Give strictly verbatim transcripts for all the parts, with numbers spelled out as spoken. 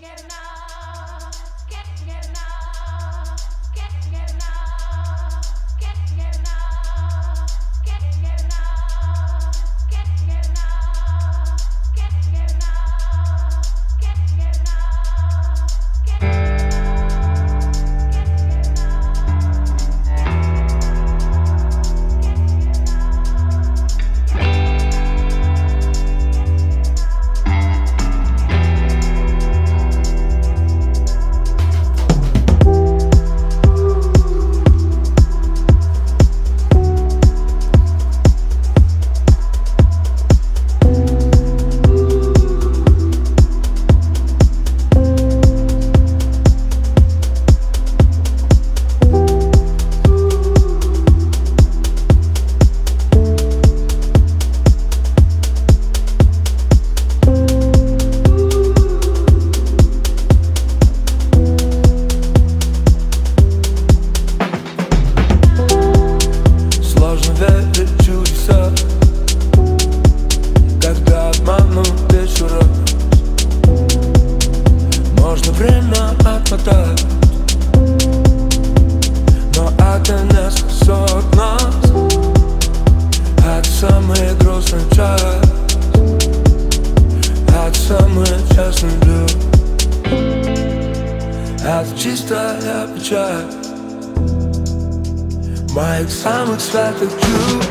Моих самых светлых чувств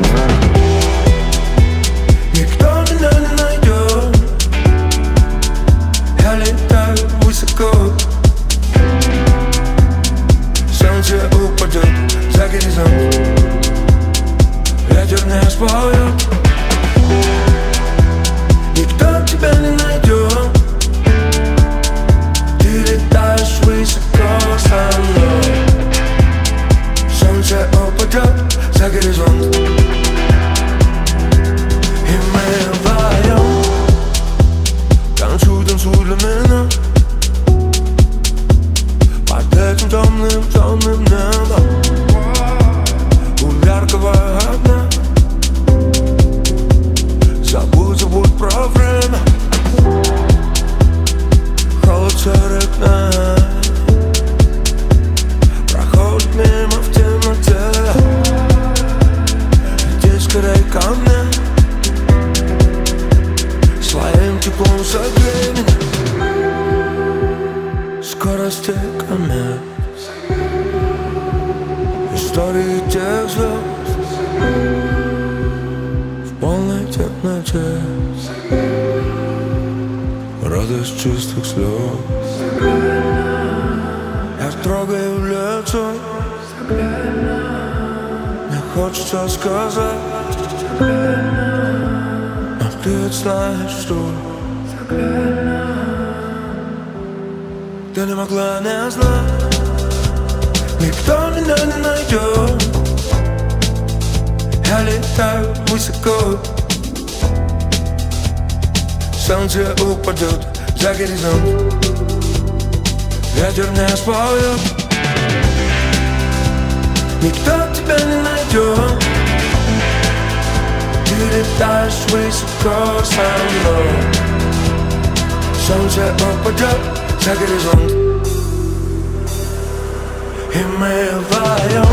никто меня не найдет. Я летаю высоко, солнце упадет за горизонт, ветер не споет. Никто тебя не найдет. Ты летаешь высоко со мной, солнце упадет за горизонт, и мы вдвоем. Танцуй, танцуй для меня под этим темным, темным небом у яркого огня. Забудь, забудь про время, холод сорок дней проходит мимо в темноте. Иди скорей ко мне, своим теплом согрей меня. Скорости комет, истории тех звезд в полной темноте, радость чистых слез. Я трогаю в лицо, мне хочется сказать, но ты ведь знаешь, что ты не могла не знать. Никто меня не найдет. Я летаю высоко, солнце упадет за горизонт, ветер не споет. Никто тебя не найдет. Ты летаешь высоко со мной, солнце упадет за горизонт, и мы вдвоем.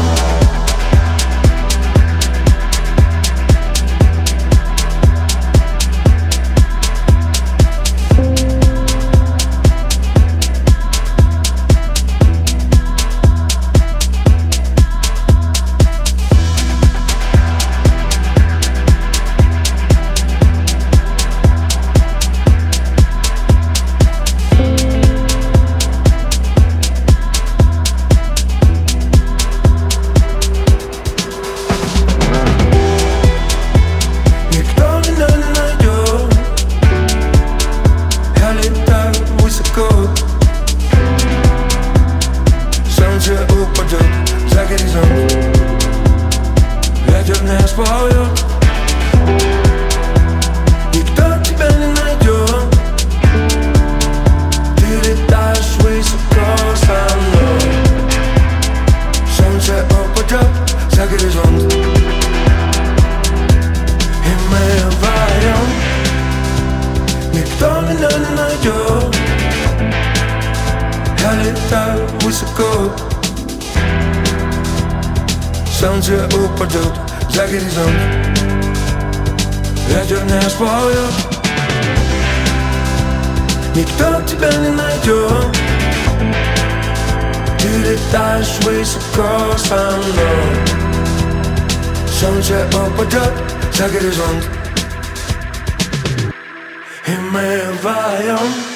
высоко. Солнце упадет за горизонт, ветер не споет, никто тебя не найдет. Ты летаешь высоко со мной. Солнце упадет за горизонт, и мы вдвоем.